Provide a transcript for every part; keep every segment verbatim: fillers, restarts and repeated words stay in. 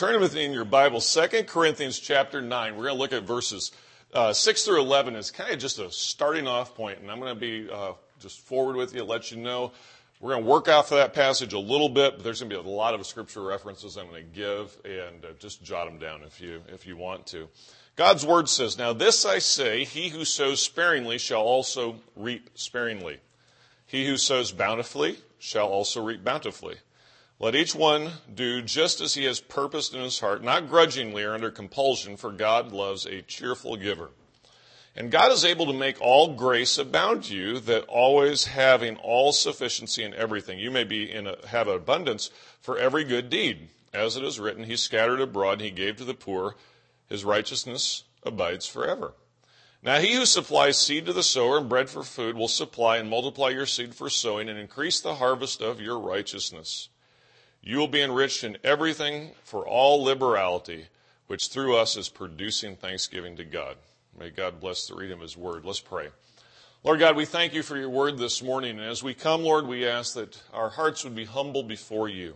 turn with me in your Bible, Second Corinthians chapter nine. We're going to look at verses uh, six through eleven as kind of just a starting off point, and I'm going to be uh, just forward with you, let you know. We're going to work off of that passage a little bit, but there's going to be a lot of scripture references I'm going to give, and uh, just jot them down if you if you want to. God's word says, "Now this I say, he who sows sparingly shall also reap sparingly. He who sows bountifully shall also reap bountifully. Let each one do just as he has purposed in his heart, not grudgingly or under compulsion, for God loves a cheerful giver. And God is able to make all grace abound to you, that always having all sufficiency in everything, you may be in a, have abundance for every good deed. As it is written, he scattered abroad and he gave to the poor. His righteousness abides forever. Now he who supplies seed to the sower and bread for food will supply and multiply your seed for sowing and increase the harvest of your righteousness. You will be enriched in everything for all liberality, which through us is producing thanksgiving to God." May God bless the reading of his word. Let's pray. Lord God, we thank you for your word this morning. And as we come, Lord, we ask that our hearts would be humble before you.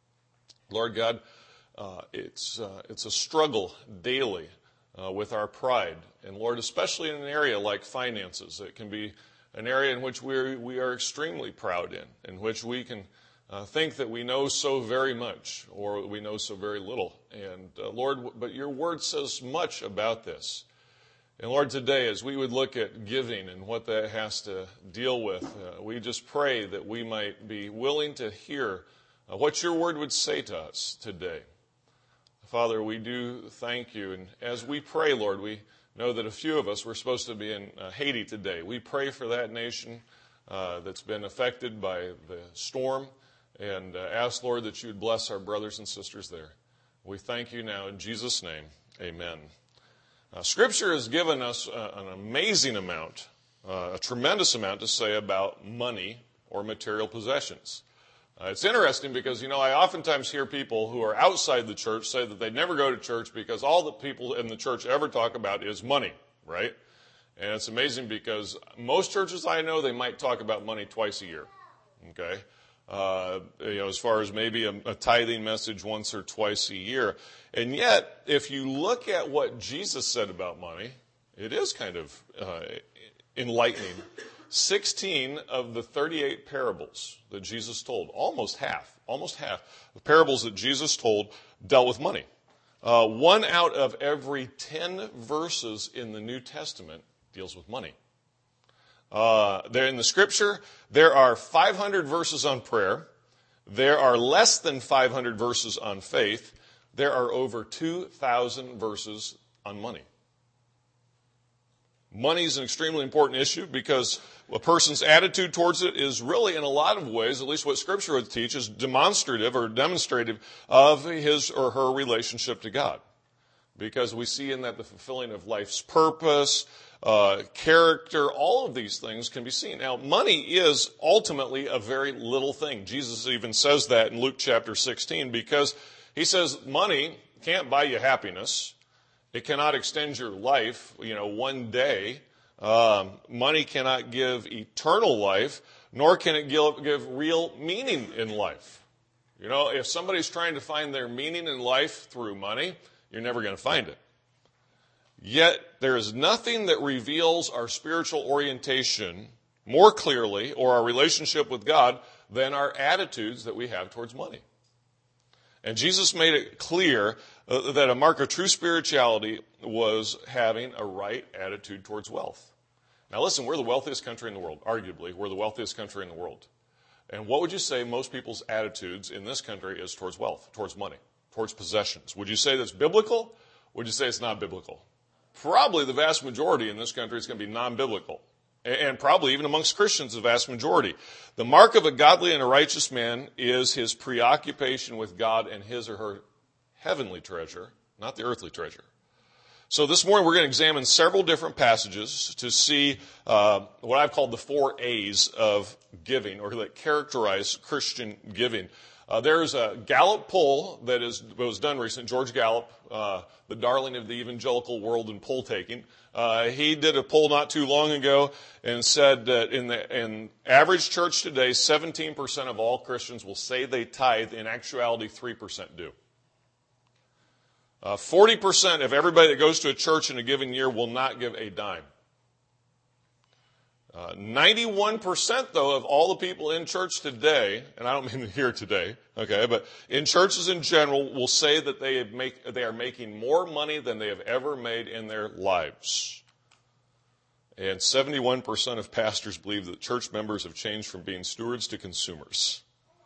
Lord God, uh, it's, uh, it's a struggle daily uh, with our pride. And Lord, especially in an area like finances, it can be an area in which we're, we are extremely proud in, in which we can Uh, think that we know so very much or we know so very little. And uh, Lord, but your word says much about this. And Lord, today as we would look at giving and what that has to deal with, uh, we just pray that we might be willing to hear uh, what your word would say to us today. Father, we do thank you. And as we pray, Lord, we know that a few of us were supposed to be in uh, Haiti today. We pray for that nation uh, that's been affected by the storm. And uh, ask, Lord, that you would bless our brothers and sisters there. We thank you now in Jesus' name. Amen. Uh, Scripture has given us uh, an amazing amount, uh, a tremendous amount to say about money or material possessions. Uh, it's interesting because, you know, I oftentimes hear people who are outside the church say that they never go to church because all the people in the church ever talk about is money, right? And it's amazing because most churches I know, they might talk about money twice a year, okay? Uh, you know, as far as maybe a, a tithing message once or twice a year. And yet, if you look at what Jesus said about money, it is kind of uh, enlightening. sixteen of the thirty-eight parables that Jesus told, almost half, almost half, the parables that Jesus told dealt with money. Uh, one out of every ten verses in the New Testament deals with money. Uh, there in the scripture, there are five hundred verses on prayer. There are less than five hundred verses on faith. There are over two thousand verses on money. Money is an extremely important issue because a person's attitude towards it is really, in a lot of ways, at least what Scripture would teach, is demonstrative or demonstrative of his or her relationship to God. Because we see in that the fulfilling of life's purpose, Uh, character, all of these things can be seen. Now, money is ultimately a very little thing. Jesus even says that in Luke chapter sixteen because he says money can't buy you happiness. It cannot extend your life, you know, one day. Um, money cannot give eternal life, nor can it give, give real meaning in life. You know, if somebody's trying to find their meaning in life through money, you're never going to find it. Yet there is nothing that reveals our spiritual orientation more clearly or our relationship with God than our attitudes that we have towards money. And Jesus made it clear uh, that a mark of true spirituality was having a right attitude towards wealth. Now listen, we're the wealthiest country in the world. Arguably, we're the wealthiest country in the world. And what would you say most people's attitudes in this country is towards wealth, towards money, towards possessions? Would you say that's biblical? Would you say it's not biblical? Probably the vast majority in this country is going to be non-biblical. And probably even amongst Christians, the vast majority. The mark of a godly and a righteous man is his preoccupation with God and his or her heavenly treasure, not the earthly treasure. So this morning we're going to examine several different passages to see uh, what I've called the four A's of giving, or that characterize Christian giving. Uh, there's a Gallup poll that is was done recently. George Gallup, uh, the darling of the evangelical world in poll taking, uh, he did a poll not too long ago and said that in the in average church today, seventeen percent of all Christians will say they tithe. In actuality, three percent do. Uh, forty percent of everybody that goes to a church in a given year will not give a dime. Uh, ninety-one percent, though, of all the people in church today, and I don't mean here today, okay, but in churches in general, will say that they make they are making more money than they have ever made in their lives. And seventy-one percent of pastors believe that church members have changed from being stewards to consumers.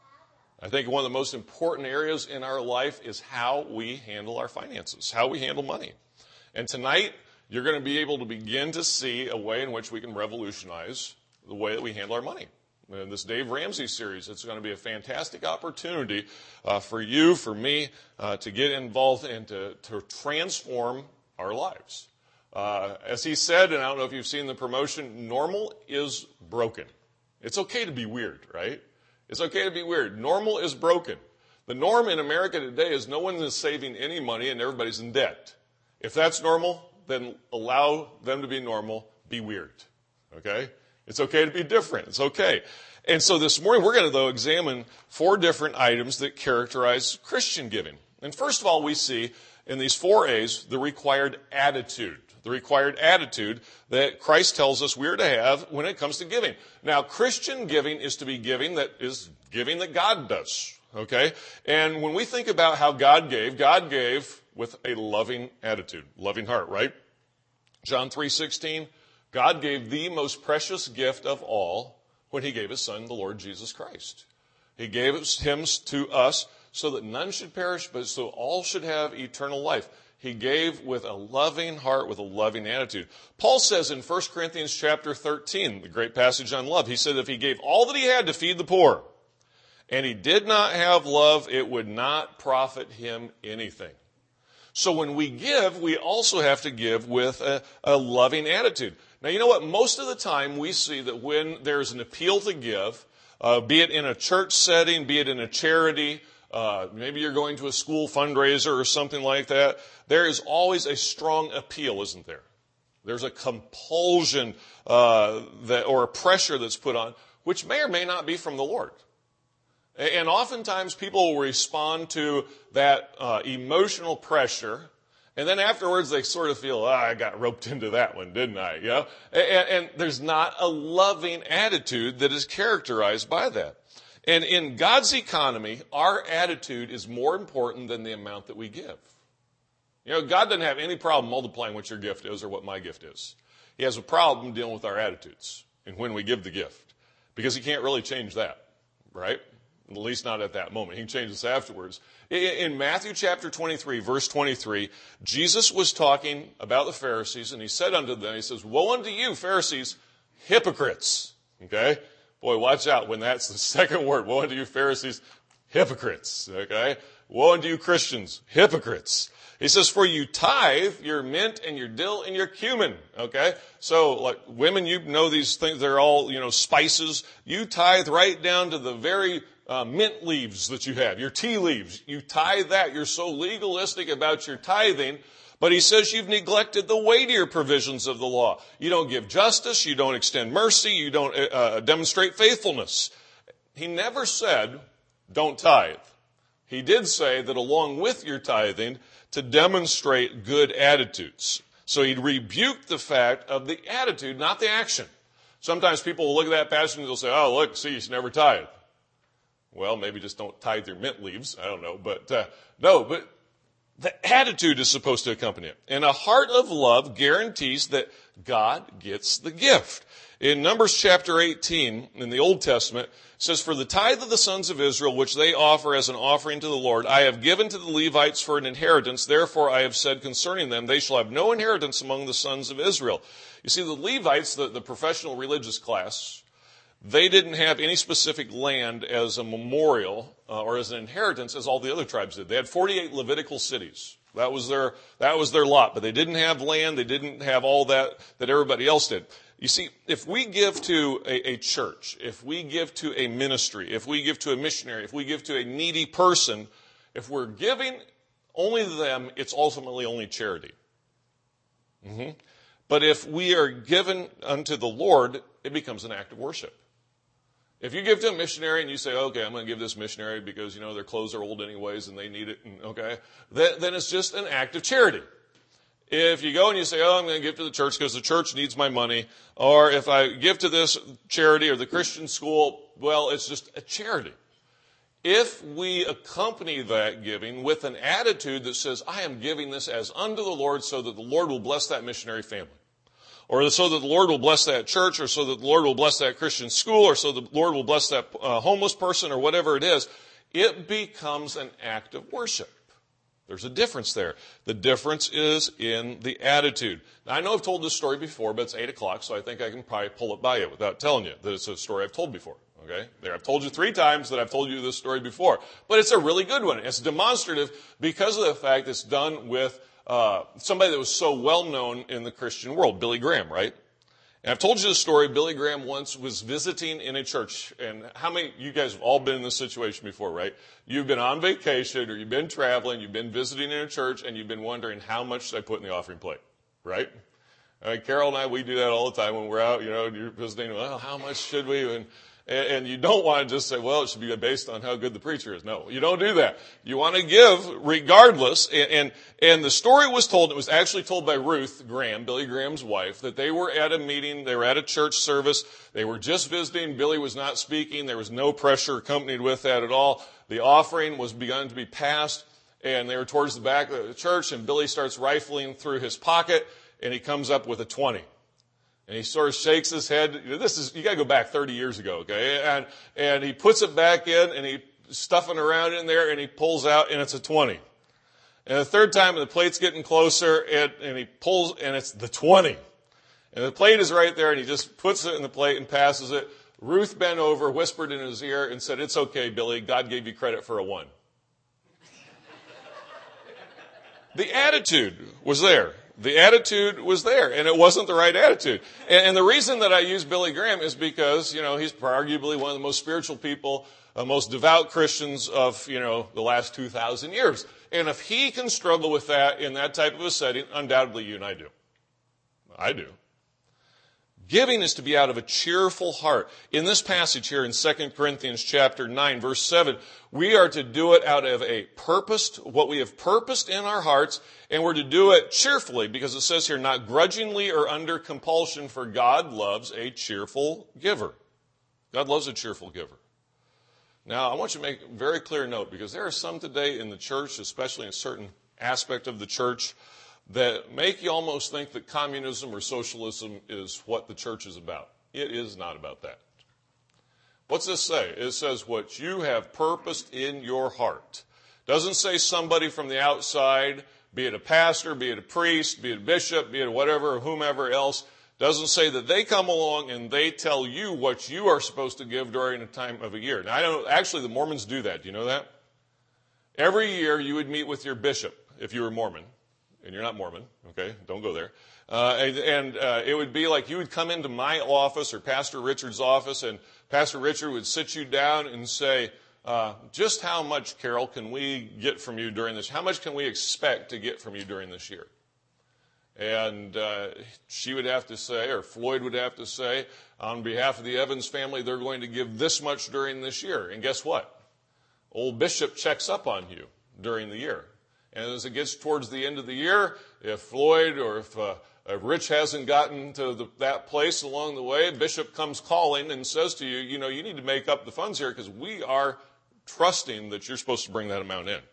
I think one of the most important areas in our life is how we handle our finances, how we handle money. And tonight, you're going to be able to begin to see a way in which we can revolutionize the way that we handle our money. In this Dave Ramsey series, it's going to be a fantastic opportunity uh, for you, for me, uh, to get involved and to, to transform our lives. Uh, as he said, and I don't know if you've seen the promotion, normal is broken. It's okay to be weird, right? It's okay to be weird. Normal is broken. The norm in America today is no one is saving any money and everybody's in debt. If that's normal, then allow them to be normal, be weird. Okay? It's okay to be different. It's okay. And so this morning we're going to, though, examine four different items that characterize Christian giving. And first of all, we see in these four A's the required attitude. The required attitude that Christ tells us we're to have when it comes to giving. Now, Christian giving is to be giving that is giving that God does. Okay? And when we think about how God gave, God gave with a loving attitude, loving heart, right? John three sixteen, God gave the most precious gift of all when he gave his son, the Lord Jesus Christ. He gave him to us so that none should perish, but so all should have eternal life. He gave with a loving heart, with a loving attitude. Paul says in First Corinthians chapter thirteen, the great passage on love, he said if he gave all that he had to feed the poor, and he did not have love, it would not profit him anything. So when we give, we also have to give with a, a loving attitude. Now, you know what? Most of the time we see that when there's an appeal to give, uh, be it in a church setting, be it in a charity, uh, maybe you're going to a school fundraiser or something like that, there is always a strong appeal, isn't there? There's a compulsion uh, that, or a pressure that's put on, which may or may not be from the Lord. And oftentimes people will respond to that uh, emotional pressure, and then afterwards they sort of feel, oh, I got roped into that one, didn't I? You know? and, and there's not a loving attitude that is characterized by that. And in God's economy, our attitude is more important than the amount that we give. You know, God doesn't have any problem multiplying what your gift is or what my gift is. He has a problem dealing with our attitudes and when we give the gift, because he can't really change that, right? At least not at that moment. He can change this afterwards. In Matthew chapter twenty-three, verse twenty-three, Jesus was talking about the Pharisees, and he said unto them, he says, woe unto you, Pharisees, hypocrites. Okay? Boy, watch out when that's the second word. Woe unto you, Pharisees, hypocrites. Okay? Woe unto you, Christians, hypocrites. He says, for you tithe your mint and your dill and your cumin. Okay? So, like, women, you know these things. They're all, you know, spices. You tithe right down to the very Uh, mint leaves that you have, your tea leaves. You tithe that. You're so legalistic about your tithing. But he says you've neglected the weightier provisions of the law. You don't give justice. You don't extend mercy. You don't uh, demonstrate faithfulness. He never said, don't tithe. He did say that along with your tithing, to demonstrate good attitudes. So he rebuked the fact of the attitude, not the action. Sometimes people will look at that passage and they'll say, oh, look, see, you should never tithe. Well, maybe just don't tithe your mint leaves. I don't know. But uh, no, but the attitude is supposed to accompany it. And a heart of love guarantees that God gets the gift. In Numbers chapter eighteen, in the Old Testament, it says, for the tithe of the sons of Israel, which they offer as an offering to the Lord, I have given to the Levites for an inheritance. Therefore, I have said concerning them, they shall have no inheritance among the sons of Israel. You see, the Levites, the, the professional religious class, they didn't have any specific land as a memorial uh, or as an inheritance as all the other tribes did. They had forty-eight Levitical cities. That was their that was their lot. But they didn't have land. They didn't have all that that everybody else did. You see, if we give to a, a church, if we give to a ministry, if we give to a missionary, if we give to a needy person, if we're giving only to them, it's ultimately only charity. Mm-hmm. But if we are given unto the Lord, it becomes an act of worship. If you give to a missionary and you say, okay, I'm going to give this missionary because, you know, their clothes are old anyways and they need it, and, okay, then, then it's just an act of charity. If you go and you say, oh, I'm going to give to the church because the church needs my money, or if I give to this charity or the Christian school, well, it's just a charity. If we accompany that giving with an attitude that says, I am giving this as unto the Lord so that the Lord will bless that missionary family, or so that the Lord will bless that church, or so that the Lord will bless that Christian school, or so the Lord will bless that uh, homeless person, or whatever it is, it becomes an act of worship. There's a difference there. The difference is in the attitude. Now, I know I've told this story before, but it's eight o'clock, so I think I can probably pull it by you without telling you that it's a story I've told before. Okay? There, I've told you three times that I've told you this story before. But it's a really good one. It's demonstrative because of the fact it's done with uh somebody that was so well known in the Christian world, Billy Graham, right? And I've told you the story. Billy Graham once was visiting in a church. And how many, you guys have all been in this situation before, right? You've been on vacation or you've been traveling, you've been visiting in a church, and you've been wondering, how much should I put in the offering plate, right? Uh, Carol and I, we do that all the time when we're out, you know, and you're visiting, well, how much should we? And And you don't want to just say, well, it should be based on how good the preacher is. No, you don't do that. You want to give regardless. And, and, and the story was told, it was actually told by Ruth Graham, Billy Graham's wife, that they were at a meeting, they were at a church service, they were just visiting, Billy was not speaking, there was no pressure accompanied with that at all. The offering was begun to be passed, and they were towards the back of the church, and Billy starts rifling through his pocket, and he comes up with a twenty. And he sort of shakes his head. This is, you gotta go back thirty years ago, okay? And, and he puts it back in and he stuffing around in there and he pulls out and it's a twenty. And the third time the plate's getting closer and, and he pulls and it's the twenty. And the plate is right there and he just puts it in the plate and passes it. Ruth bent over, whispered in his ear and said, it's okay, Billy. God gave you credit for a one. The attitude was there. The attitude was there, and it wasn't the right attitude. And, and the reason that I use Billy Graham is because, you know, he's arguably one of the most spiritual people, uh, most devout Christians of, you know, the last two thousand years. And if he can struggle with that in that type of a setting, undoubtedly you and I do. I do. Giving is to be out of a cheerful heart. In this passage here in Second Corinthians chapter nine, verse seven, we are to do it out of a purposed, what we have purposed in our hearts, and we're to do it cheerfully, because it says here, not grudgingly or under compulsion, for God loves a cheerful giver. God loves a cheerful giver. Now, I want you to make a very clear note, because there are some today in the church, especially in a certain aspect of the church, that make you almost think that communism or socialism is what the church is about. It is not about that. What's this say? It says what you have purposed in your heart. Doesn't say somebody from the outside, be it a pastor, be it a priest, be it a bishop, be it whatever, or whomever else. Doesn't say that they come along and they tell you what you are supposed to give during a time of a year. Now, I know, actually, the Mormons do that. Do you know that? Every year you would meet with your bishop if you were Mormon. And you're not Mormon, okay? Don't go there. Uh, and and uh, it would be like you would come into my office or Pastor Richard's office, and Pastor Richard would sit you down and say, uh, just how much, Carol, can we get from you during this? How much can we expect to get from you during this year? And uh, she would have to say, or Floyd would have to say, on behalf of the Evans family, they're going to give this much during this year. And guess what? Old Bishop checks up on you during the year. And as it gets towards the end of the year, if Floyd or if, uh, if Rich hasn't gotten to the, that place along the way, Bishop comes calling and says to you, you know, you need to make up the funds here because we are trusting that you're supposed to bring that amount in.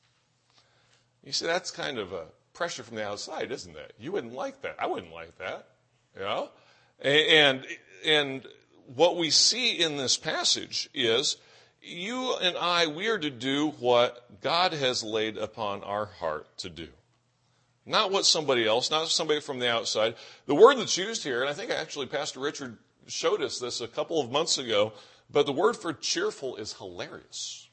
You see, that's kind of a pressure from the outside, isn't it? You wouldn't like that. I wouldn't like that. You know? And, and what we see in this passage is you and I, we are to do what God has laid upon our heart to do. Not what somebody else, not somebody from the outside. The word that's used here, and I think actually Pastor Richard showed us this a couple of months ago, but the word for cheerful is hilarious.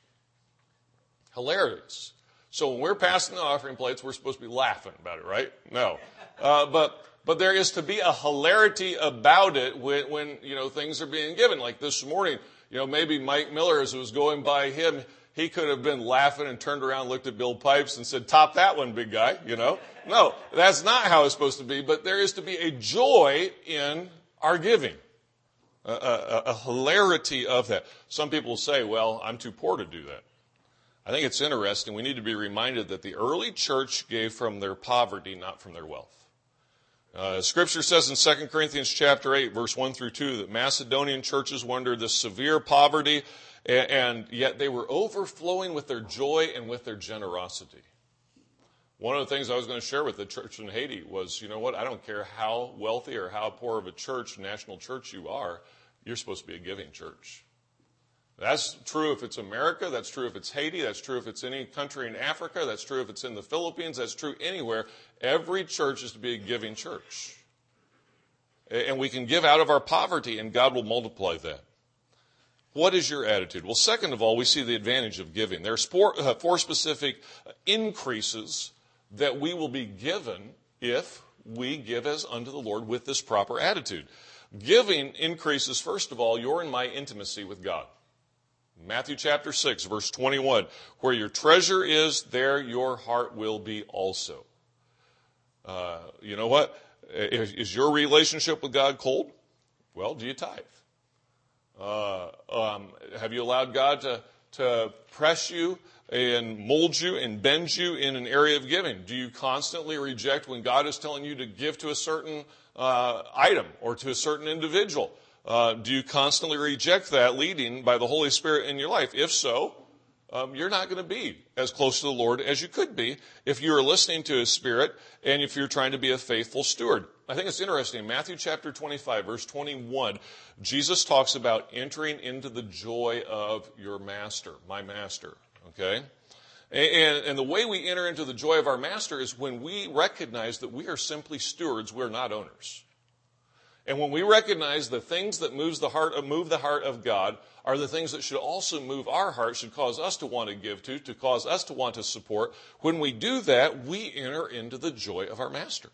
Hilarious. So when we're passing the offering plates, we're supposed to be laughing about it, right? No. Uh, but but there is to be a hilarity about it when, when you know things are being given. Like this morning, you know, maybe Mike Miller, as it was going by him, he could have been laughing and turned around, looked at Bill Pipes and said, top that one, big guy, you know. No, that's not how it's supposed to be, but there is to be a joy in our giving. A, a, a hilarity of that. Some people say, well, I'm too poor to do that. I think it's interesting. We need to be reminded that the early church gave from their poverty, not from their wealth. Uh, Scripture says in Second Corinthians chapter eight, verse one through two, that Macedonian churches were under this severe poverty, and, and yet they were overflowing with their joy and with their generosity. One of the things I was going to share with the church in Haiti was, you know what, I don't care how wealthy or how poor of a church, national church you are, you're supposed to be a giving church. That's true if it's America, that's true if it's Haiti, that's true if it's any country in Africa, that's true if it's in the Philippines, that's true anywhere. Every church is to be a giving church. And we can give out of our poverty, and God will multiply that. What is your attitude? Well, second of all, we see the advantage of giving. There are four, uh, four specific increases that we will be given if we give as unto the Lord with this proper attitude. Giving increases, first of all, your and my intimacy with God. Matthew chapter six, verse twenty-one, where your treasure is, there your heart will be also. Uh, you know what? Is, is your relationship with God cold? Well, do you tithe? Uh, um, have you allowed God to, to press you and mold you and bend you in an area of giving? Do you constantly reject when God is telling you to give to a certain uh, item or to a certain individual? Uh, do you constantly reject that leading by the Holy Spirit in your life? If so, um, you're not going to be as close to the Lord as you could be if you are listening to His Spirit and if you're trying to be a faithful steward. I think it's interesting. In Matthew chapter twenty-five, verse twenty-one, Jesus talks about entering into the joy of your master, my master. Okay? And, and the way we enter into the joy of our master is when we recognize that we are simply stewards, we're not owners. And when we recognize the things that moves the heart, move the heart of God are the things that should also move our heart, should cause us to want to give to, to cause us to want to support, when we do that, we enter into the joy of our master.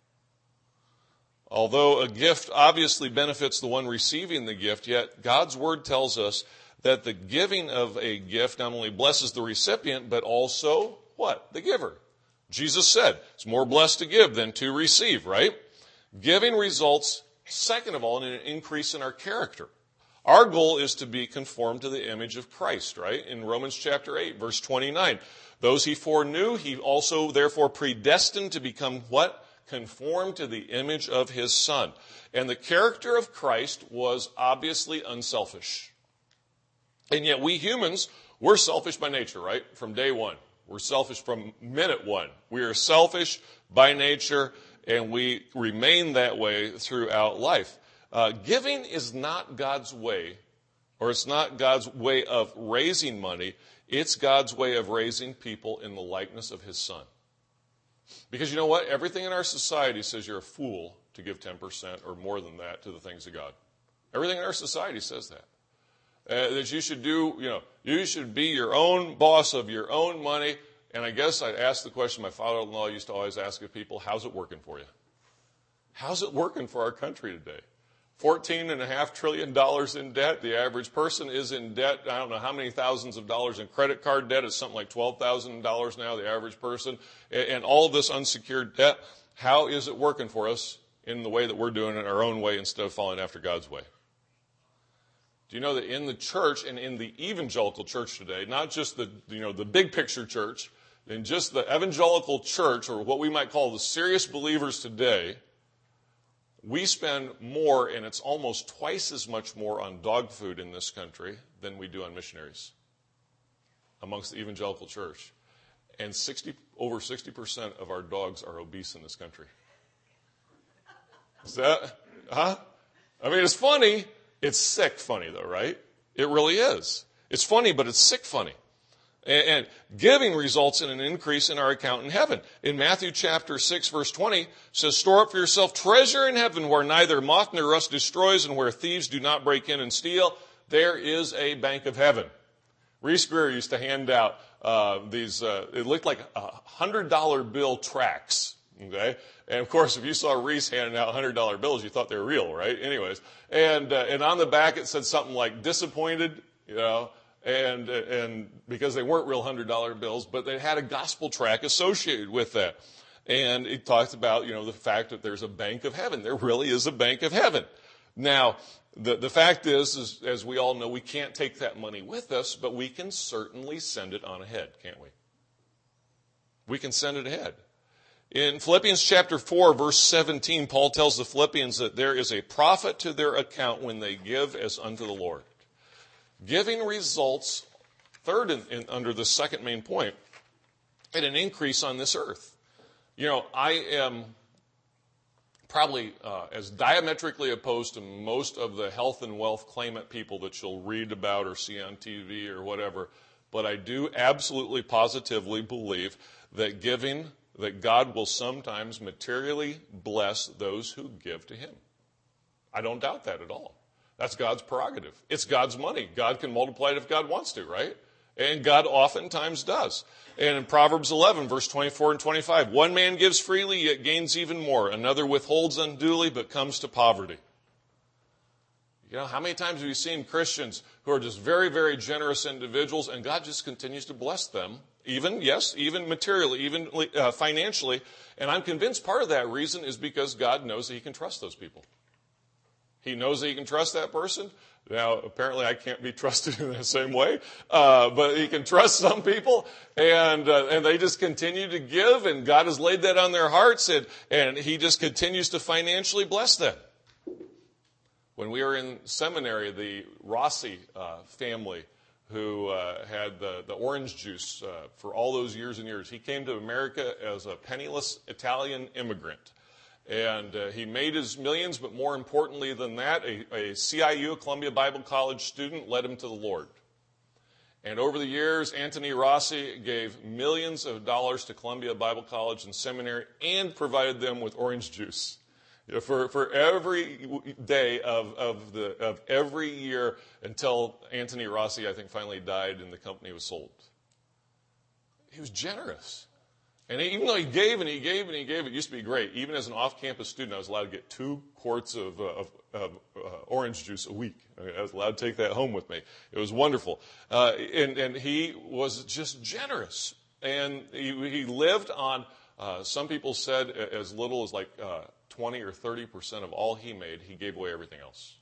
Although a gift obviously benefits the one receiving the gift, yet God's word tells us that the giving of a gift not only blesses the recipient, but also what? The giver. Jesus said, it's more blessed to give than to receive, right? Giving results, second of all, in an increase in our character. Our goal is to be conformed to the image of Christ, right? In Romans chapter eight, verse twenty-nine. Those he foreknew, he also therefore predestined to become what? Conformed to the image of his Son. And the character of Christ was obviously unselfish. And yet we humans, we're selfish by nature, right? From day one. We're selfish from minute one. We are selfish by nature, and we remain that way throughout life. Uh, giving is not God's way, or it's not God's way of raising money. It's God's way of raising people in the likeness of his Son. Because you know what? Everything in our society says you're a fool to give ten percent or more than that to the things of God. Everything in our society says that. Uh, that you should do, you know, you should be your own boss of your own money. And I guess I'd ask the question my father-in-law used to always ask of people, how's it working for you? How's it working for our country today? fourteen and a half trillion dollars in debt. The average person is in debt. I don't know how many thousands of dollars in credit card debt. It's something like twelve thousand dollars now, the average person. And all of this unsecured debt. How is it working for us in the way that we're doing it our own way instead of following after God's way? Do you know that in the church and in the evangelical church today, not just the, you know, the big picture church, in just the evangelical church, or what we might call the serious believers today, we spend more, and it's almost twice as much more on dog food in this country than we do on missionaries amongst the evangelical church. And sixty, over sixty percent of our dogs are obese in this country. Is that, huh? I mean, it's funny. It's sick funny, though, right? It really is. It's funny, but it's sick funny. And giving results in an increase in our account in heaven. In Matthew chapter six, verse twenty, it says, store up for yourself treasure in heaven where neither moth nor rust destroys and where thieves do not break in and steal. There is a bank of heaven. Reese Greer used to hand out uh, these, uh, it looked like one hundred dollar bill tracts. Okay? And of course, if you saw Reese handing out one hundred dollar bills, you thought they were real, right? Anyways. And, uh, and on the back it said something like disappointed, you know, And and because they weren't real one hundred dollar bills, but they had a gospel tract associated with that. And it talks about, you know, the fact that there's a bank of heaven. There really is a bank of heaven. Now, the, the fact is, is, as we all know, we can't take that money with us, but we can certainly send it on ahead, can't we? We can send it ahead. In Philippians chapter four, verse seventeen, Paul tells the Philippians that there is a profit to their account when they give as unto the Lord. Giving results, third in, in, under the second main point, in an increase on this earth. You know, I am probably uh, as diametrically opposed to most of the health and wealth claimant people that you'll read about or see on T V or whatever, but I do absolutely positively believe that giving, that God will sometimes materially bless those who give to him. I don't doubt that at all. That's God's prerogative. It's God's money. God can multiply it if God wants to, right? And God oftentimes does. And in Proverbs eleven, verse twenty-four and twenty-five, one man gives freely, yet gains even more. Another withholds unduly, but comes to poverty. You know, how many times have you seen Christians who are just very, very generous individuals, and God just continues to bless them, even, yes, even materially, even uh, financially. And I'm convinced part of that reason is because God knows that he can trust those people. He knows that he can trust that person. Now, apparently I can't be trusted in the same way, uh, but he can trust some people, and uh, and they just continue to give, and God has laid that on their hearts, and, and he just continues to financially bless them. When we were in seminary, the Rossi uh, family, who uh, had the, the orange juice uh, for all those years and years, he came to America as a penniless Italian immigrant. And uh, he made his millions, but more importantly than that, a, a C I U, Columbia Bible College student, led him to the Lord. And over the years, Anthony Rossi gave millions of dollars to Columbia Bible College and Seminary and provided them with orange juice. You know, for, for every day of, of, the, of every year until Anthony Rossi, I think, finally died and the company was sold. He was generous. And even though he gave and he gave and he gave, it used to be great. Even as an off-campus student, I was allowed to get two quarts of, uh, of, of uh, orange juice a week. I, mean, I was allowed to take that home with me. It was wonderful. Uh, and, and he was just generous. And he, he lived on, uh, some people said, as little as like uh, twenty or thirty percent of all he made, he gave away everything else.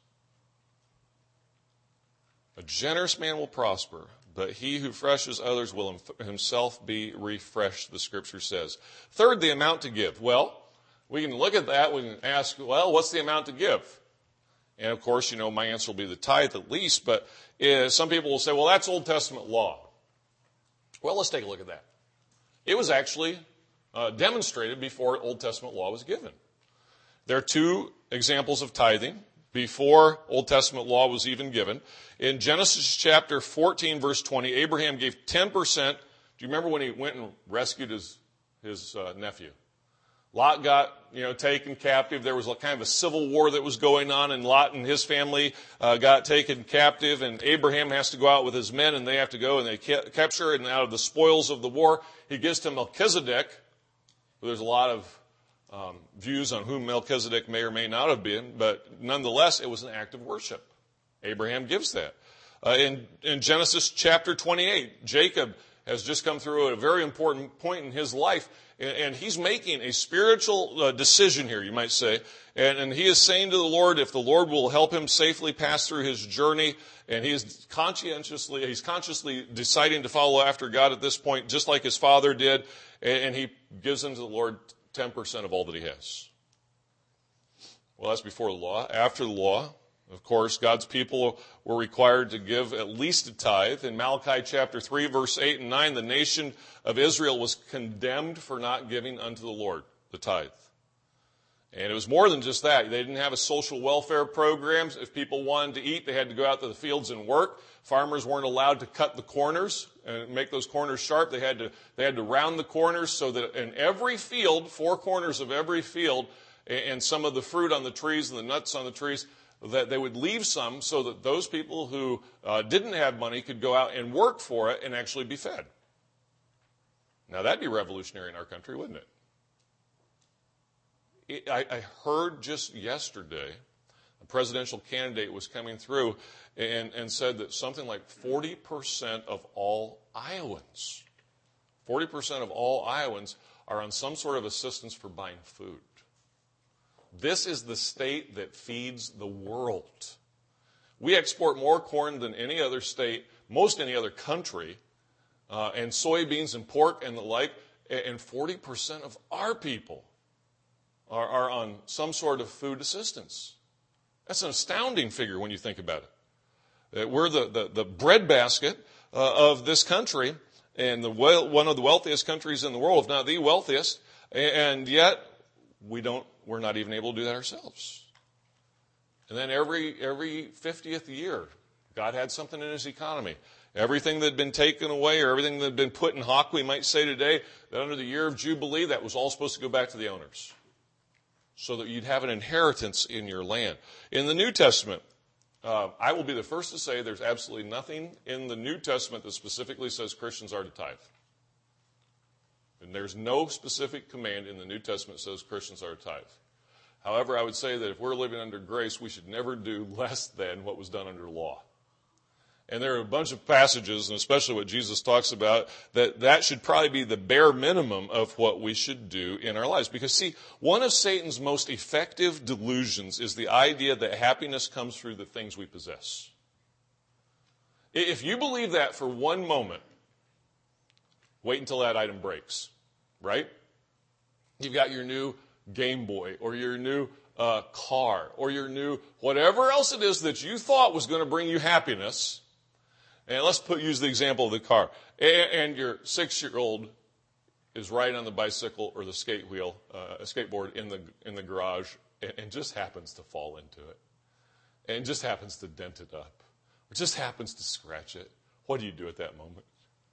A generous man will prosper, but he who refreshes others will himself be refreshed, the scripture says. Third, the amount to give. Well, we can look at that. We can ask, well, what's the amount to give? And, of course, you know, my answer will be the tithe at least. But uh, some people will say, well, that's Old Testament law. Well, let's take a look at that. It was actually uh, demonstrated before Old Testament law was given. There are two examples of tithing before Old Testament law was even given. In Genesis chapter fourteen, verse twenty, Abraham gave ten percent. Do you remember when he went and rescued his, his uh, nephew? Lot got, you know, taken captive. There was a kind of a civil war that was going on, and Lot and his family uh, got taken captive, and Abraham has to go out with his men, and they have to go, and they ca- capture, and out of the spoils of the war, he gives to Melchizedek, who there's a lot of Um, views on who Melchizedek may or may not have been, but nonetheless, it was an act of worship. Abraham gives that. Uh, in, in Genesis chapter twenty-eight, Jacob has just come through a very important point in his life, and, and he's making a spiritual uh, decision here, you might say, and, and he is saying to the Lord, if the Lord will help him safely pass through his journey, and he is conscientiously, he's consciously deciding to follow after God at this point, just like his father did, and, and he gives into the Lord ten percent of all that he has. Well, that's before the law. After the law, of course, God's people were required to give at least a tithe. In Malachi chapter three, verse eight and nine, the nation of Israel was condemned for not giving unto the Lord the tithe. And it was more than just that. They didn't have a social welfare program. If people wanted to eat, they had to go out to the fields and work. Farmers weren't allowed to cut the corners and make those corners sharp. They had to, they had to round the corners so that in every field, four corners of every field, and some of the fruit on the trees and the nuts on the trees, that they would leave some so that those people who uh, didn't have money could go out and work for it and actually be fed. Now, that'd be revolutionary in our country, wouldn't it? I, I heard just yesterday a presidential candidate was coming through and, and said that something like forty percent of all Iowans, forty percent of all Iowans are on some sort of assistance for buying food. This is the state that feeds the world. We export more corn than any other state, most any other country, uh, and soybeans and pork and the like, and forty percent of our people are, are on some sort of food assistance. That's an astounding figure when you think about it. That we're the, the, the breadbasket uh, of this country, and the well, one of the wealthiest countries in the world, if not the wealthiest, and yet we don't, we're not even able to do that ourselves. And then every every fiftieth year, God had something in his economy. Everything that had been taken away, or everything that had been put in hock, we might say today, that under the year of Jubilee, that was all supposed to go back to the owners, so that you'd have an inheritance in your land. In the New Testament, uh, I will be the first to say there's absolutely nothing in the New Testament that specifically says Christians are to tithe. And there's no specific command in the New Testament that says Christians are to tithe. However, I would say that if we're living under grace, we should never do less than what was done under law. And there are a bunch of passages, and especially what Jesus talks about, that that should probably be the bare minimum of what we should do in our lives. Because, see, one of Satan's most effective delusions is the idea that happiness comes through the things we possess. If you believe that for one moment, wait until that item breaks, right? You've got your new Game Boy, or your new uh, car, or your new whatever else it is that you thought was going to bring you happiness. And let's put, use the example of the car. And, and your six-year-old is riding on the bicycle or the skate wheel, uh, a skateboard in the in the garage, and, and just happens to fall into it, and just happens to dent it up, or just happens to scratch it. What do you do at that moment?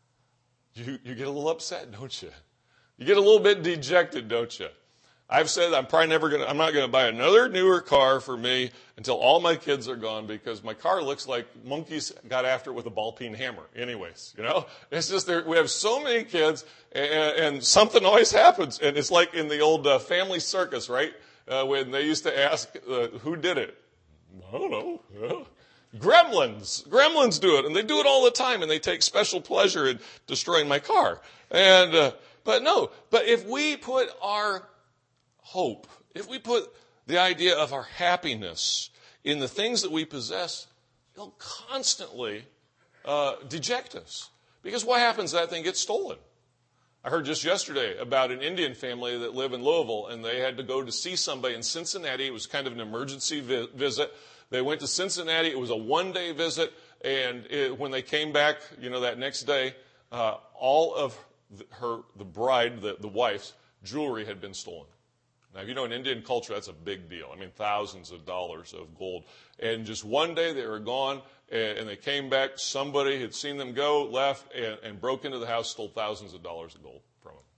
You you get a little upset, don't you? You get a little bit dejected, don't you? I've said I'm probably never going to, I'm not going to buy another newer car for me until all my kids are gone, because my car looks like monkeys got after it with a ball peen hammer. Anyways, you know, it's just there, we have so many kids, and, and something always happens. And it's like in the old uh, Family Circus, right? Uh, when they used to ask, uh, who did it? I don't know. Yeah. Gremlins. Gremlins do it, and they do it all the time, and they take special pleasure in destroying my car. And, uh, but no, but if we put our hope, if we put the idea of our happiness in the things that we possess, it'll constantly uh, deject us. Because what happens? That thing gets stolen. I heard just yesterday about an Indian family that live in Louisville, and they had to go to see somebody in Cincinnati. It was kind of an emergency vi- visit. They went to Cincinnati. It was a one-day visit, and it, when they came back, you know, that next day, uh, all of the, her, the bride, the, the wife's jewelry had been stolen. Now, if you know, in Indian culture, that's a big deal. I mean, thousands of dollars of gold. And just one day they were gone, and, and they came back. Somebody had seen them go, left, and, and broke into the house, stole thousands of dollars of gold from them.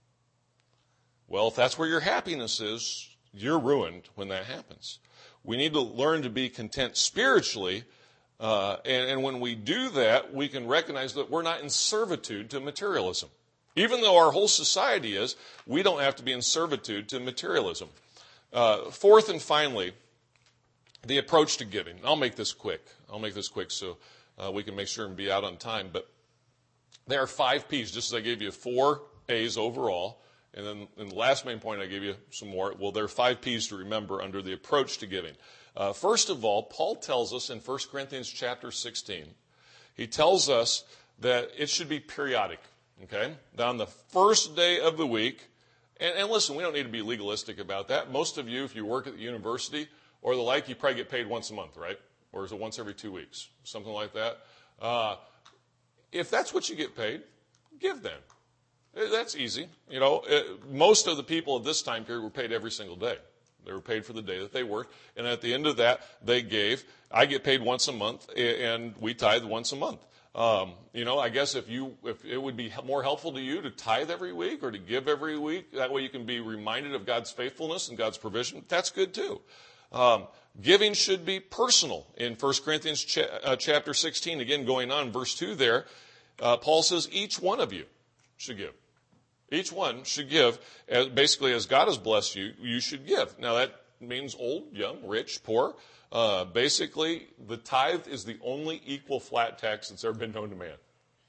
Well, if that's where your happiness is, you're ruined when that happens. We need to learn to be content spiritually, uh, and, and when we do that, we can recognize that we're not in servitude to materialism. Even though our whole society is, we don't have to be in servitude to materialism. Uh, fourth and finally, the approach to giving. I'll make this quick. I'll make this quick so uh, we can make sure and be out on time. But there are five P's, just as I gave you four A's overall. And then in the last main point, I gave you some more. Well, there are five P's to remember under the approach to giving. Uh, first of all, Paul tells us in First Corinthians chapter sixteen, he tells us that it should be periodic. Okay, on the first day of the week, and, and listen, we don't need to be legalistic about that. Most of you, if you work at the university or the like, you probably get paid once a month, right? Or is it once every two weeks? Something like that. Uh, if that's what you get paid, give then. That's easy. You know, it, most of the people at this time period were paid every single day. They were paid for the day that they worked, and at the end of that, they gave. I get paid once a month, and we tithe once a month. Um, you know, I guess if you, if it would be more helpful to you to tithe every week or to give every week, that way you can be reminded of God's faithfulness and God's provision. That's good too. Um, giving should be personal. In First Corinthians cha- uh, chapter sixteen, again going on, verse two there, uh, Paul says each one of you should give. Each one should give, as, basically as God has blessed you, you should give. Now that means old, young, rich, poor. Uh, basically, the tithe is the only equal flat tax that's ever been known to man.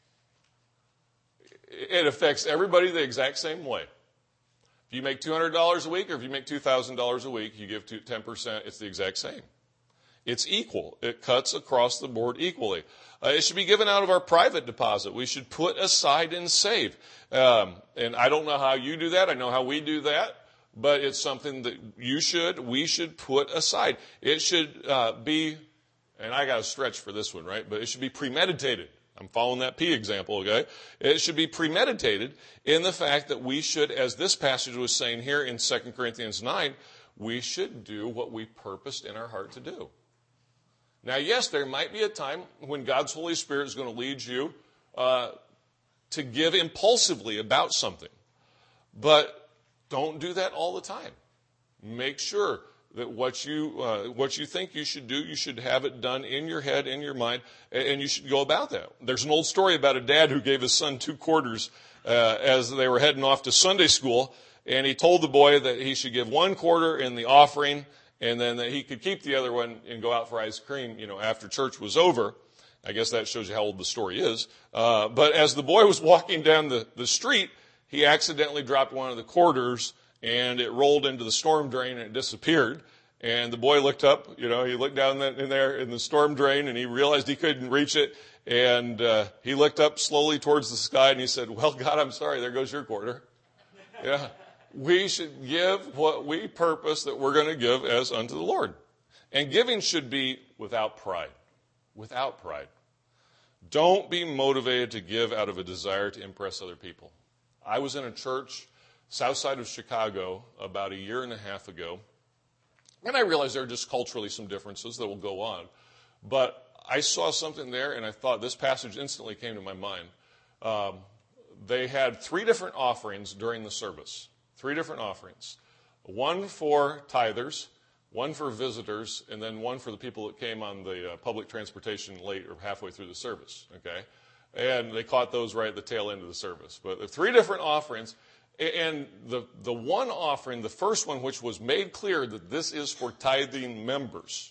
It affects everybody the exact same way. If you make two hundred dollars a week or if you make two thousand dollars a week, you give ten percent, it's the exact same. It's equal. It cuts across the board equally. Uh, it should be given out of our private deposit. We should put aside and save. Um, and I don't know how you do that. I know how we do that. But it's something that you should, we should put aside. It should uh, be, and I got to stretch for this one, right? But it should be premeditated. I'm following that P example, okay? It should be premeditated in the fact that we should, as this passage was saying here in Second Corinthians nine, we should do what we purposed in our heart to do. Now, yes, there might be a time when God's Holy Spirit is going to lead you uh, to give impulsively about something. But don't do that all the time. Make sure that what you uh, what you think you should do, you should have it done in your head, in your mind, and you should go about that. There's an old story about a dad who gave his son two quarters uh, as they were heading off to Sunday school, and he told the boy that he should give one quarter in the offering, and then that he could keep the other one and go out for ice cream, you know, after church was over. I guess that shows you how old the story is. Uh, but as the boy was walking down the, the street, he accidentally dropped one of the quarters, and it rolled into the storm drain, and it disappeared. And the boy looked up, you know, he looked down in there in the storm drain, and he realized he couldn't reach it. And uh, he looked up slowly towards the sky, and he said, "Well, God, I'm sorry, there goes your quarter." Yeah, we should give what we purpose that we're going to give as unto the Lord. And giving should be without pride. Without pride. Don't be motivated to give out of a desire to impress other people. I was in a church south side of Chicago about a year and a half ago, and I realized there are just culturally some differences that will go on. But I saw something there, and I thought this passage instantly came to my mind. Um, they had three different offerings during the service, three different offerings. One for tithers, one for visitors, and then one for the people that came on the uh, public transportation late or halfway through the service, okay? And they caught those right at the tail end of the service. But the three different offerings, and the, the one offering, the first one, which was made clear that this is for tithing members,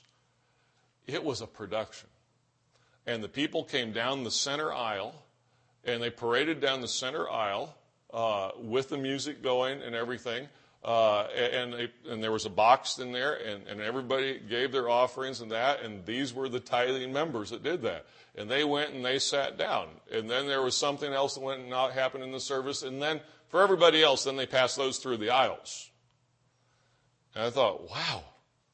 it was a production. And the people came down the center aisle, and they paraded down the center aisle uh, with the music going and everything. Uh, and, they, and there was a box in there, and, and everybody gave their offerings and that, and these were the tithing members that did that. And they went and they sat down. And then there was something else that went and not happened in the service. And then for everybody else, then they passed those through the aisles. And I thought, wow,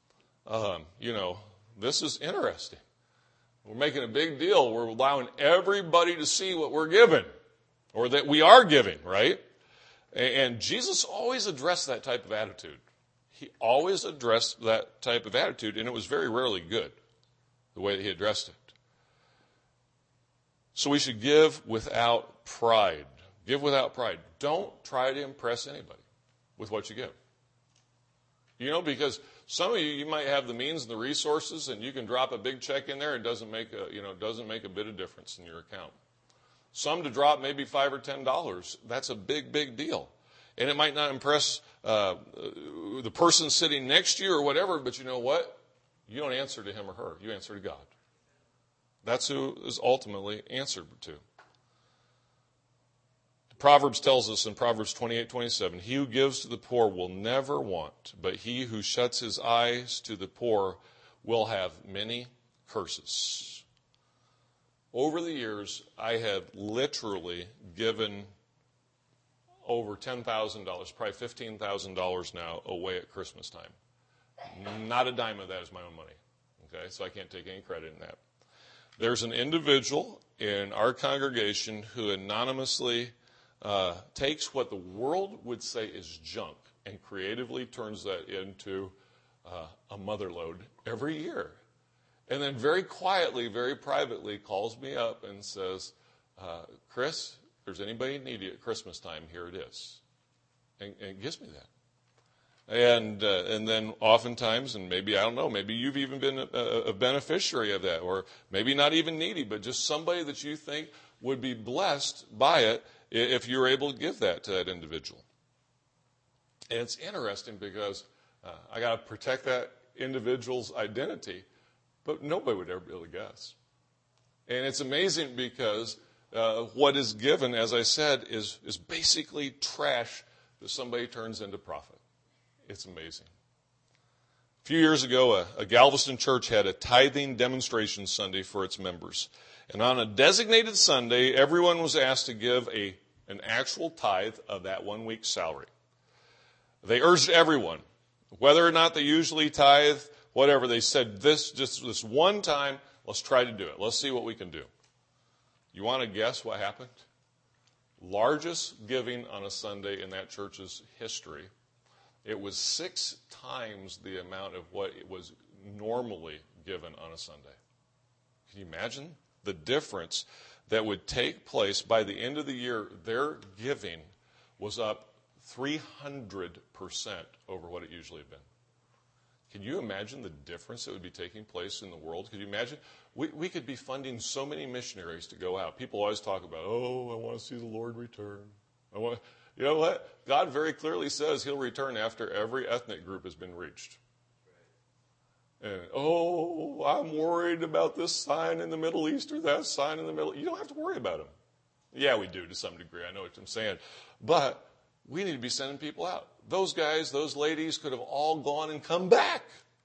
um, you know, this is interesting. We're making a big deal. We're allowing everybody to see what we're giving, or that we are giving, right? And Jesus always addressed that type of attitude. He always addressed that type of attitude, and it was very rarely good, the way that he addressed it. So we should give without pride. Give without pride. Don't try to impress anybody with what you give. You know, because some of you, you might have the means and the resources, and you can drop a big check in there. It doesn't make a, you know, doesn't make a bit of difference in your account. Some to drop maybe five or ten dollars. That's a big, big deal. And it might not impress uh, the person sitting next to you or whatever, but you know what? You don't answer to him or her. You answer to God. That's who is ultimately answered to. Proverbs tells us in Proverbs twenty-eight twenty-seven, he who gives to the poor will never want, but he who shuts his eyes to the poor will have many curses. Over the years, I have literally given over ten thousand dollars, probably fifteen thousand dollars now, away at Christmas time. Not a dime of that is my own money. Okay, so I can't take any credit in that. There's an individual in our congregation who anonymously uh, takes what the world would say is junk and creatively turns that into uh, a mother lode every year. And then very quietly, very privately calls me up and says, uh, Chris, if there's anybody needy at Christmas time, here it is. And, and gives me that. And uh, and then oftentimes, and maybe, I don't know, maybe you've even been a, a beneficiary of that, or maybe not even needy, but just somebody that you think would be blessed by it if you're able to give that to that individual. And it's interesting because uh, I got to protect that individual's identity, but nobody would ever be able to guess. And it's amazing because uh, what is given, as I said, is, is basically trash that somebody turns into profit. It's amazing. few years ago, a, a Galveston church had a tithing demonstration Sunday for its members. And on a designated Sunday, everyone was asked to give a, an actual tithe of that one week's salary. They urged everyone, whether or not they usually tithe, whatever, they said this, just this one time, let's try to do it. Let's see what we can do. You want to guess what happened? Largest giving on a Sunday in that church's history. It was six times the amount of what it was normally given on a Sunday. Can you imagine the difference that would take place by the end of the year? Their giving was up three hundred percent over what it usually had been. Can you imagine the difference that would be taking place in the world? Could you imagine? We, we could be funding so many missionaries to go out. People always talk about, oh, I want to see the Lord return. I want, you know what? God very clearly says he'll return after every ethnic group has been reached. And, oh, I'm worried about this sign in the Middle East or that sign in the Middle East. You don't have to worry about them. Yeah, we do to some degree. I know what I'm saying. But we need to be sending people out. Those guys, those ladies could have all gone and come back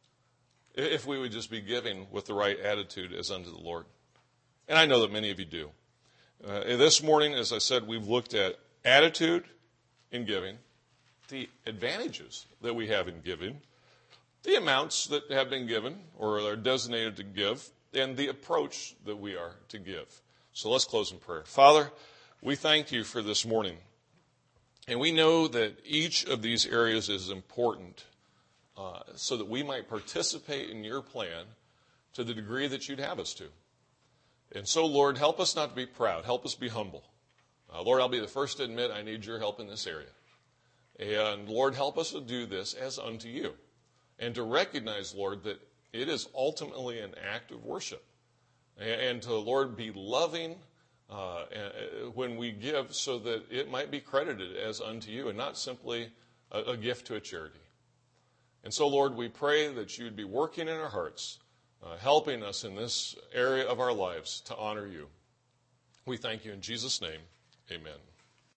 if we would just be giving with the right attitude as unto the Lord. And I know that many of you do. Uh, this morning, as I said, we've looked at attitude in giving, the advantages that we have in giving, the amounts that have been given or are designated to give, and the approach that we are to give. So let's close in prayer. Father, we thank you for this morning. And we know that each of these areas is important uh, so that we might participate in your plan to the degree that you'd have us to. And so, Lord, help us not to be proud. Help us be humble. Uh, Lord, I'll be the first to admit I need your help in this area. And, Lord, help us to do this as unto you. And to recognize, Lord, that it is ultimately an act of worship. And, and to, Lord, be loving Uh, when we give so that it might be credited as unto you and not simply a, a gift to a charity. And so, Lord, we pray that you would be working in our hearts, uh, helping us in this area of our lives to honor you. We thank you in Jesus' name. Amen.